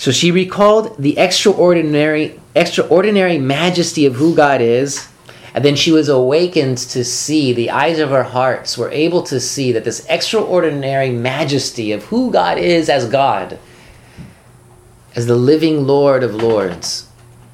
So she recalled the extraordinary majesty of who God is, and then she was awakened to see, the eyes of her hearts were able to see that this extraordinary majesty of who God is as God, as the living Lord of Lords.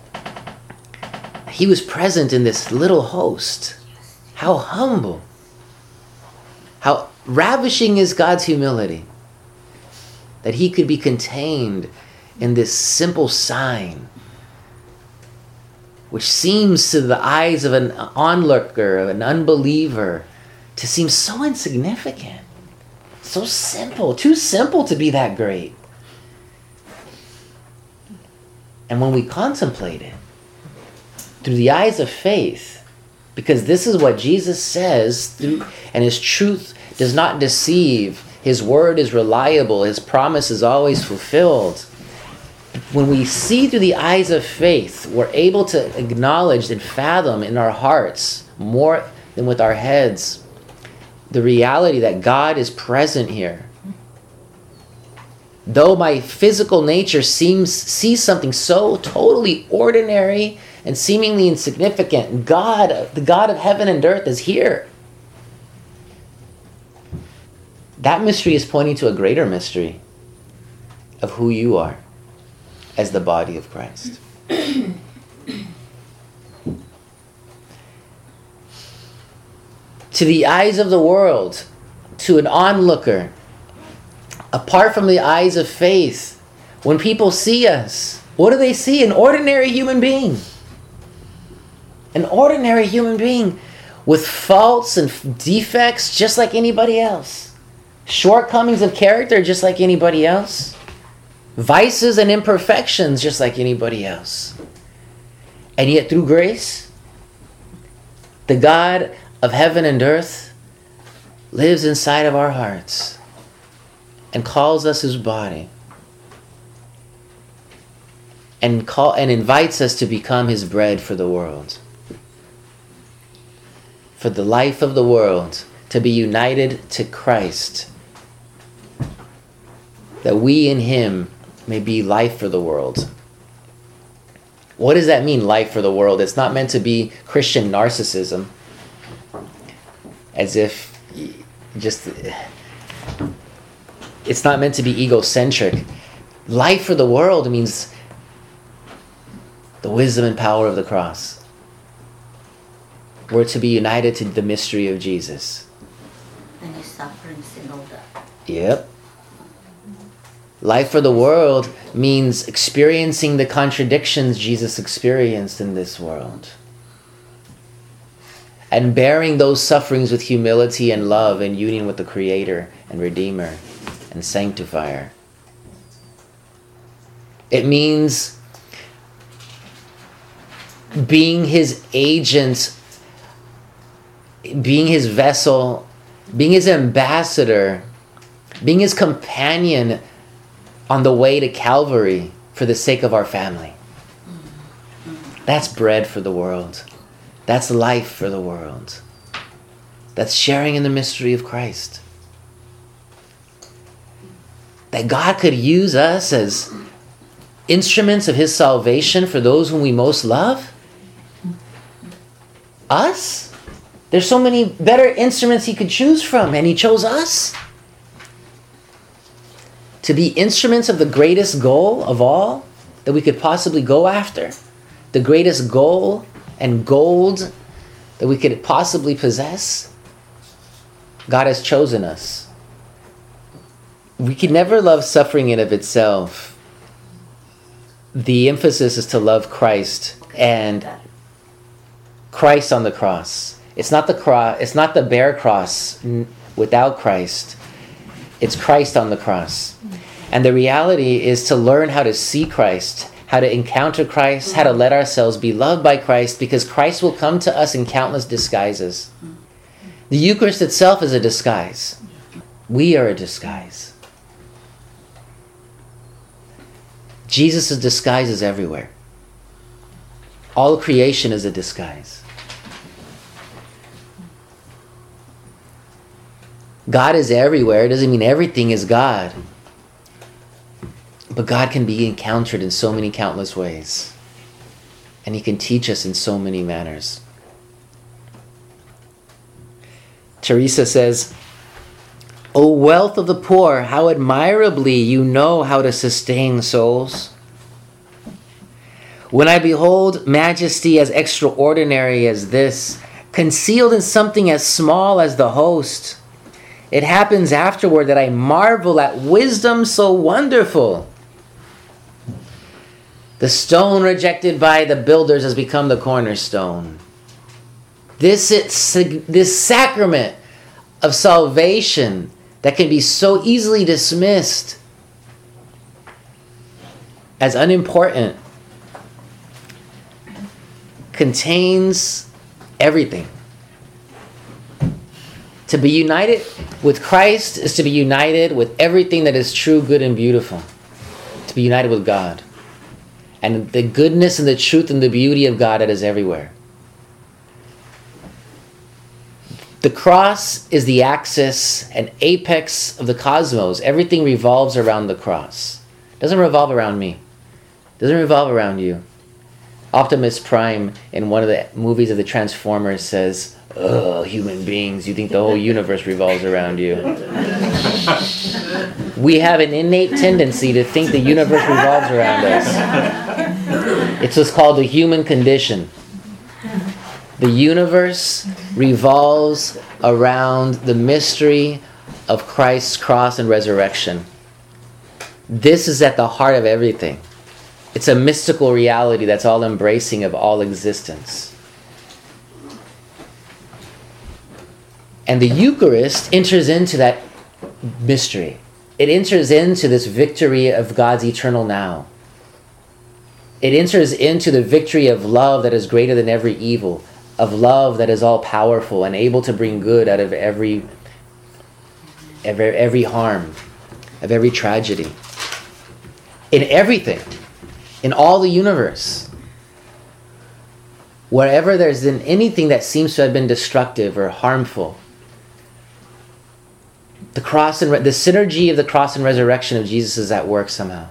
He was present in this little host. How humble. How ravishing is God's humility, that he could be contained in this simple sign, which seems to the eyes of an onlooker, of an unbeliever, to seem so insignificant, so simple, too simple to be that great. And when we contemplate it through the eyes of faith, because this is what Jesus says, and his truth does not deceive, his word is reliable, his promise is always fulfilled. When we see through the eyes of faith, we're able to acknowledge and fathom in our hearts, more than with our heads, the reality that God is present here. Though my physical nature sees something so totally ordinary and seemingly insignificant, God, the God of heaven and earth, is here. That mystery is pointing to a greater mystery of who you are as the body of Christ. To the eyes of the world, to an onlooker, apart from the eyes of faith, when people see us, what do they see? An ordinary human being. An ordinary human being with faults and defects just like anybody else. Shortcomings of character just like anybody else. Vices and imperfections just like anybody else. And yet through grace, the God of heaven and earth lives inside of our hearts and calls us his body and invites us to become his bread for the world. For the life of the world, to be united to Christ, that we in him may be life for the world. What does that mean, life for the world? It's not meant to be Christian narcissism, as if it's not meant to be egocentric. Life for the world means the wisdom and power of the cross. We're to be united to the mystery of Jesus. And his sufferings and all that. Yep. Life for the world means experiencing the contradictions Jesus experienced in this world. And bearing those sufferings with humility and love and union with the Creator and Redeemer and Sanctifier. It means being his agent, being his vessel, being his ambassador, being his companion on the way to Calvary for the sake of our family. That's bread for the world. That's life for the world. That's sharing in the mystery of Christ. That God could use us as instruments of his salvation for those whom we most love. Us? There's so many better instruments he could choose from, and he chose us. To be instruments of the greatest goal of all that we could possibly go after. The greatest goal and gold that we could possibly possess. God has chosen us. We can never love suffering in of itself. The emphasis is to love Christ and Christ on the cross. It's not the cross. It's not the bare cross without Christ. It's Christ on the cross. And the reality is to learn how to see Christ, how to encounter Christ, how to let ourselves be loved by Christ, because Christ will come to us in countless disguises. The Eucharist itself is a disguise. We are a disguise. Jesus' disguise is everywhere. All creation is a disguise. God is everywhere. It doesn't mean everything is God. But God can be encountered in so many countless ways. And he can teach us in so many manners. Teresa says, O wealth of the poor, how admirably you know how to sustain souls. When I behold majesty as extraordinary as this, concealed in something as small as the host, it happens afterward that I marvel at wisdom so wonderful. The stone rejected by the builders has become the cornerstone. This sacrament of salvation that can be so easily dismissed as unimportant contains everything. To be united with Christ is to be united with everything that is true, good, and beautiful. To be united with God. And the goodness and the truth and the beauty of God that is everywhere. The cross is the axis and apex of the cosmos. Everything revolves around the cross. It doesn't revolve around me. It doesn't revolve around you. Optimus Prime in one of the movies of the Transformers says, "Ugh, human beings, you think the whole universe revolves around you." We have an innate tendency to think the universe revolves around us. It's what's called the human condition. The universe revolves around the mystery of Christ's cross and resurrection. This is at the heart of everything. It's a mystical reality that's all embracing of all existence. And the Eucharist enters into that mystery. It enters into this victory of God's eternal now. It enters into the victory of love that is greater than every evil, of love that is all powerful and able to bring good out of every harm, of every tragedy. In everything, in all the universe, wherever there's been anything that seems to have been destructive or harmful, the cross and the synergy of the cross and resurrection of Jesus is at work somehow.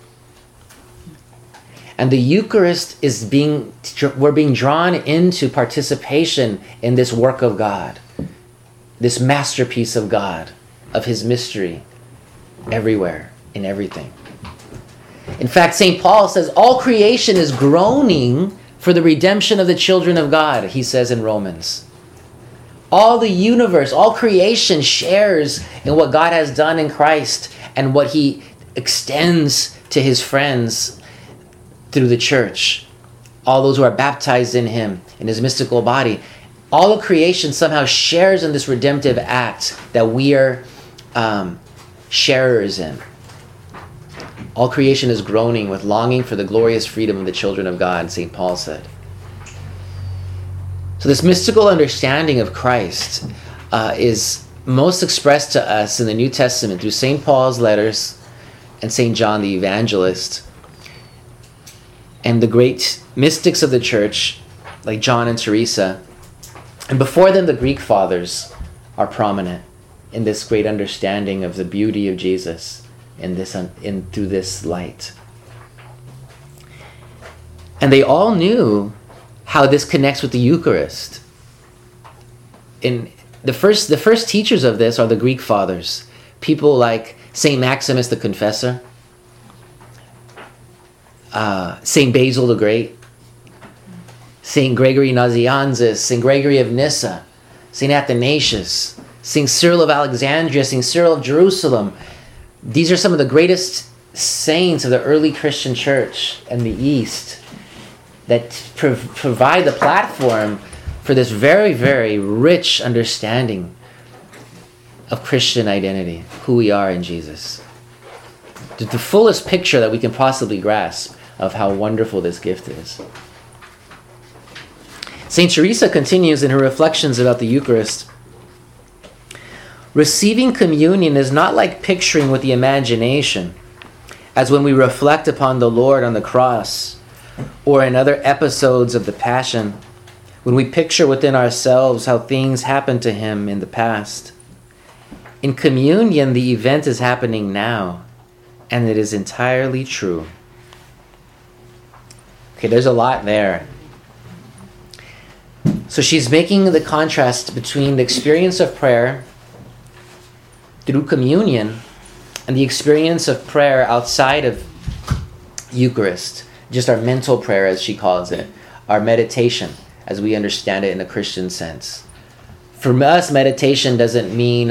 And the Eucharist we're being drawn into participation in this work of God, this masterpiece of God, of His mystery, everywhere, in everything. In fact, St. Paul says, all creation is groaning for the redemption of the children of God, he says in Romans. All the universe, all creation shares in what God has done in Christ and what He extends to His friends through the church. All those who are baptized in Him, in His mystical body. All of creation somehow shares in this redemptive act that we are sharers in. All creation is groaning with longing for the glorious freedom of the children of God, St. Paul said. So this mystical understanding of Christ is most expressed to us in the New Testament through St. Paul's letters and St. John the Evangelist. And the great mystics of the church, like John and Teresa. And before them, the Greek fathers are prominent in this great understanding of the beauty of Jesus through this light. And they all knew how this connects with the Eucharist. In the first teachers of this are the Greek fathers, people like Saint Maximus the Confessor, Saint Basil the Great, Saint Gregory Nazianzus, Saint Gregory of Nyssa, Saint Athanasius, Saint Cyril of Alexandria, Saint Cyril of Jerusalem. These are some of the greatest saints of the early Christian church and the East that provide the platform for this very, very rich understanding of Christian identity, who we are in Jesus. The fullest picture that we can possibly grasp of how wonderful this gift is. St. Teresa continues in her reflections about the Eucharist. Receiving communion is not like picturing with the imagination, as when we reflect upon the Lord on the cross, or in other episodes of the Passion, when we picture within ourselves how things happened to Him in the past. In communion, the event is happening now. and it is entirely true. Okay, there's a lot there. So she's making the contrast between the experience of prayer through communion and the experience of prayer outside of Eucharist, just our mental prayer, as she calls it, our meditation, as we understand it in a Christian sense. For us, meditation doesn't mean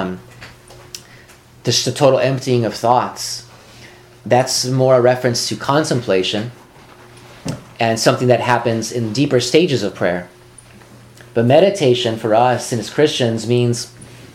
just a total emptying of thoughts. That's more a reference to contemplation and something that happens in deeper stages of prayer. But meditation for us and as Christians means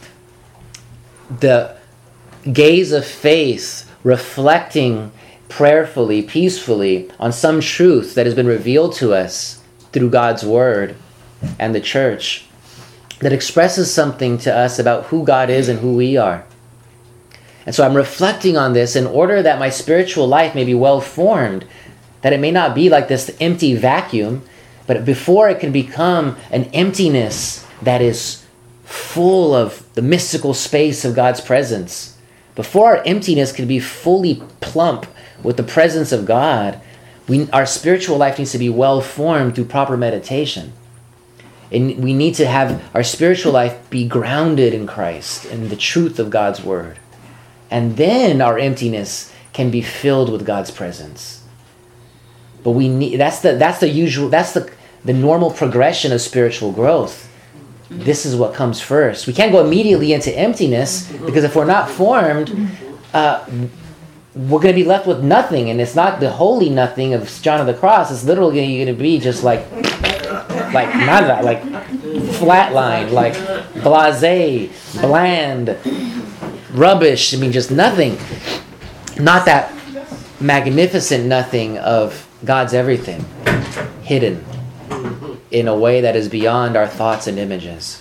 the gaze of faith, reflecting prayerfully, peacefully on some truth that has been revealed to us through God's Word and the Church, that expresses something to us about who God is and who we are. And so I'm reflecting on this in order that my spiritual life may be well formed, that it may not be like this empty vacuum, but before it can become an emptiness that is full of the mystical space of God's presence. Before our emptiness can be fully plump with the presence of God, our spiritual life needs to be well formed through proper meditation. And we need to have our spiritual life be grounded in Christ and the truth of God's Word. And then our emptiness can be filled with God's presence. But we need that's the normal progression of spiritual growth. This is what comes first. We can't go immediately into emptiness, because if we're not formed, we're going to be left with nothing. And it's not the holy nothing of John of the Cross. It's literally going to be just like nada, like flatline, like blasé, bland, rubbish. I mean, just nothing. Not that magnificent nothing of God's everything, hidden in a way that is beyond our thoughts and images.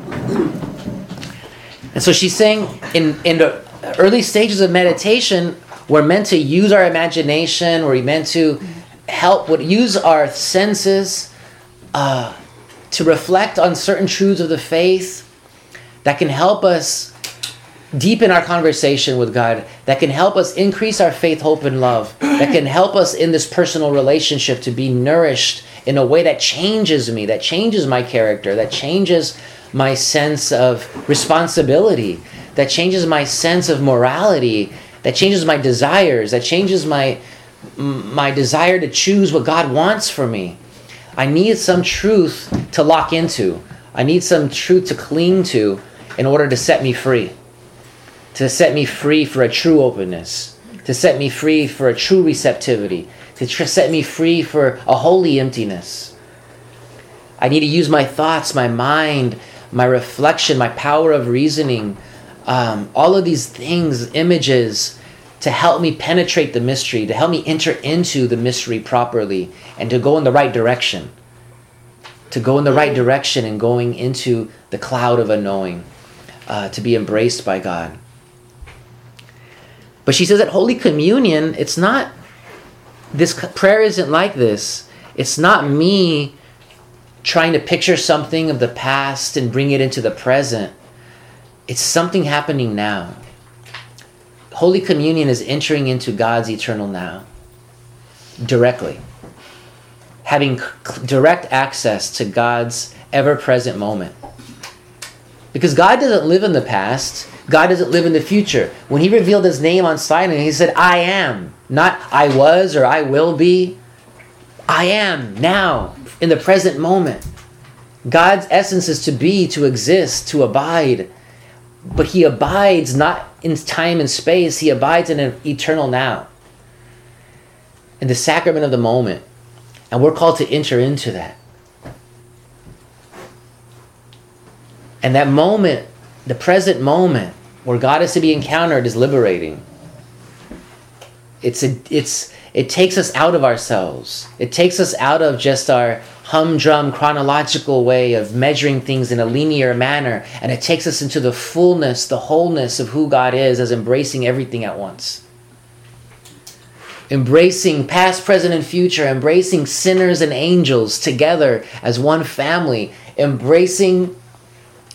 And so she's saying in the early stages of meditation, we're meant to use our imagination, we're meant to use our senses to reflect on certain truths of the faith that can help us deepen our conversation with God, that can help us increase our faith, hope, and love, that can help us in this personal relationship to be nourished in a way that changes me, that changes my character, that changes my sense of responsibility, that changes my sense of morality, that changes my desires, that changes my desire to choose what God wants for me. I need some truth to lock into. I need some truth to cling to in order to set me free. To set me free for a true openness. To set me free for a true receptivity. To set me free for a holy emptiness. I need to use my thoughts, my mind, my reflection, my power of reasoning, all of these things, images, to help me penetrate the mystery, to help me enter into the mystery properly, and to go in the right direction. To go in the right direction and going into the cloud of unknowing, to be embraced by God. But she says at Holy Communion, it's not, this prayer isn't like this. It's not me trying to picture something of the past and bring it into the present. It's something happening now. Holy Communion is entering into God's eternal now, directly. Having direct access to God's ever-present moment. Because God doesn't live in the past. God doesn't live in the future. When He revealed His name on Sinai, He said, I am. Not I was or I will be. I am now, in the present moment. God's essence is to be, to exist, to abide. But He abides not in time and space. He abides in an eternal now. In the sacrament of the moment. And we're called to enter into that. And that moment, the present moment, where God is to be encountered, is liberating. It takes us out of ourselves. It takes us out of just our humdrum chronological way of measuring things in a linear manner, and it takes us into the fullness, the wholeness of who God is, as embracing everything at once. Embracing past, present, and future, embracing sinners and angels together as one family, embracing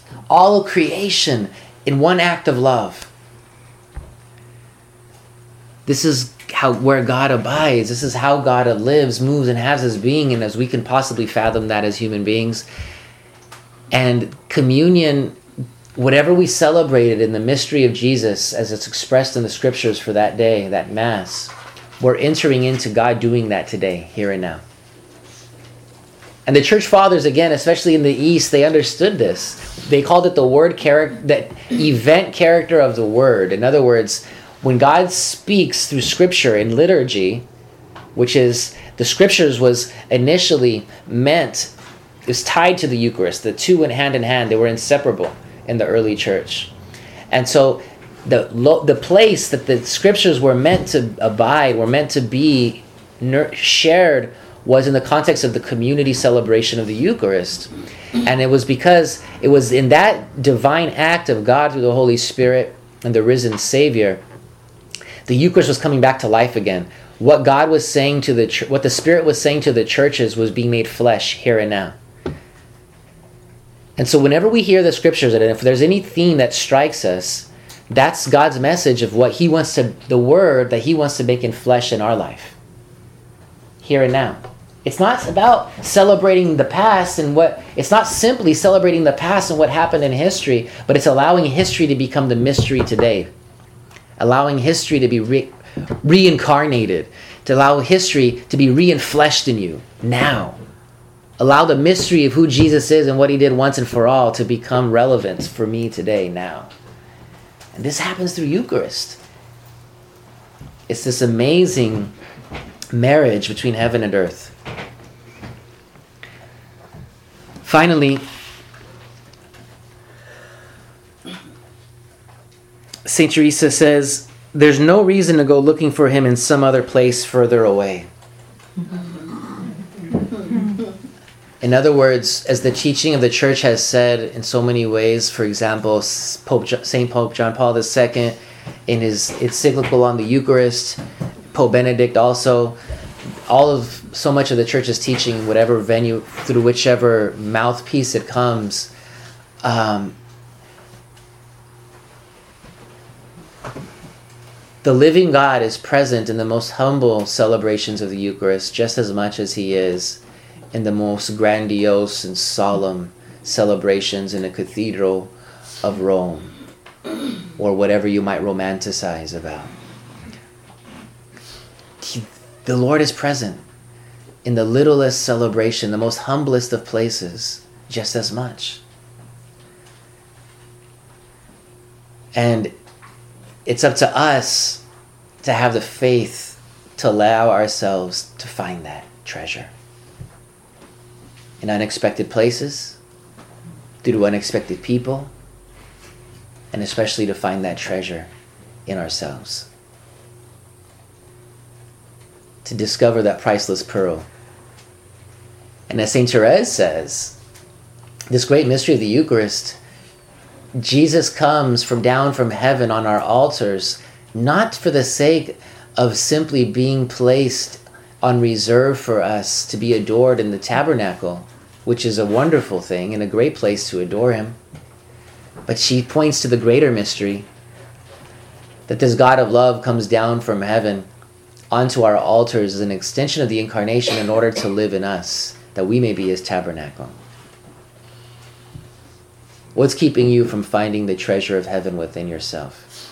all of creation in one act of love. This is where God abides. This is how God lives, moves, and has his being, and as we can possibly fathom that as human beings. And communion, whatever we celebrated in the mystery of Jesus as it's expressed in the scriptures for that day, that Mass, we're entering into God doing that today, here and now. And the church fathers, again, especially in the East, they understood this. They called it the word character, that event character of the word. In other words, when God speaks through scripture in liturgy, which is, the scriptures was initially meant, it was tied to the Eucharist. The two went hand in hand. They were inseparable in the early church. And so the place that the scriptures were meant to abide, were meant to be shared, was in the context of the community celebration of the Eucharist. And it was because it was in that divine act of God through the Holy Spirit and the risen Savior, the Eucharist was coming back to life again. What God was saying to what the Spirit was saying to the churches was being made flesh here and now. And so whenever we hear the scriptures, and if there's any theme that strikes us, that's God's message of what he wants to, the word that he wants to make in flesh in our life. Here and now. It's not about celebrating the past and it's not simply celebrating the past and what happened in history, but it's allowing history to become the mystery today. Allowing history to be reincarnated, to allow history to be re-enfleshed in you now. Allow the mystery of who Jesus is and what he did once and for all to become relevant for me today, now. And this happens through Eucharist. It's this amazing marriage between heaven and earth. Finally, St. Teresa says, there's no reason to go looking for him in some other place further away. In other words, as the teaching of the Church has said in so many ways, for example, St. Pope John Paul II, in his encyclical on the Eucharist, Pope Benedict also, so much of the Church's teaching, whatever venue, through whichever mouthpiece it comes, the living God is present in the most humble celebrations of the Eucharist just as much as he is in the most grandiose and solemn celebrations in a cathedral of Rome, or whatever you might romanticize about. The Lord is present in the littlest celebration, the most humblest of places, just as much. And it's up to us to have the faith to allow ourselves to find that treasure. In unexpected places, through unexpected people, and especially to find that treasure in ourselves. To discover that priceless pearl. And as St. Therese says, this great mystery of the Eucharist, Jesus comes down from heaven on our altars, not for the sake of simply being placed on reserve for us to be adored in the tabernacle, which is a wonderful thing and a great place to adore him. But she points to the greater mystery, that this God of love comes down from heaven onto our altars as an extension of the Incarnation in order to live in us, that we may be his tabernacle. What's keeping you from finding the treasure of heaven within yourself?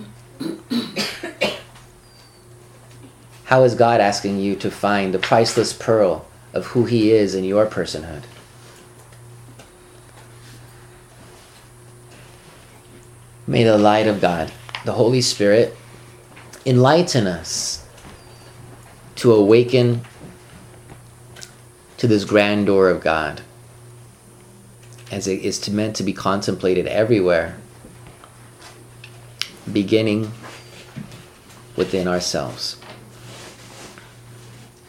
How is God asking you to find the priceless pearl of who he is in your personhood? May the light of God, the Holy Spirit, enlighten us to awaken to this grandeur of God, as it is meant to be contemplated everywhere, beginning within ourselves.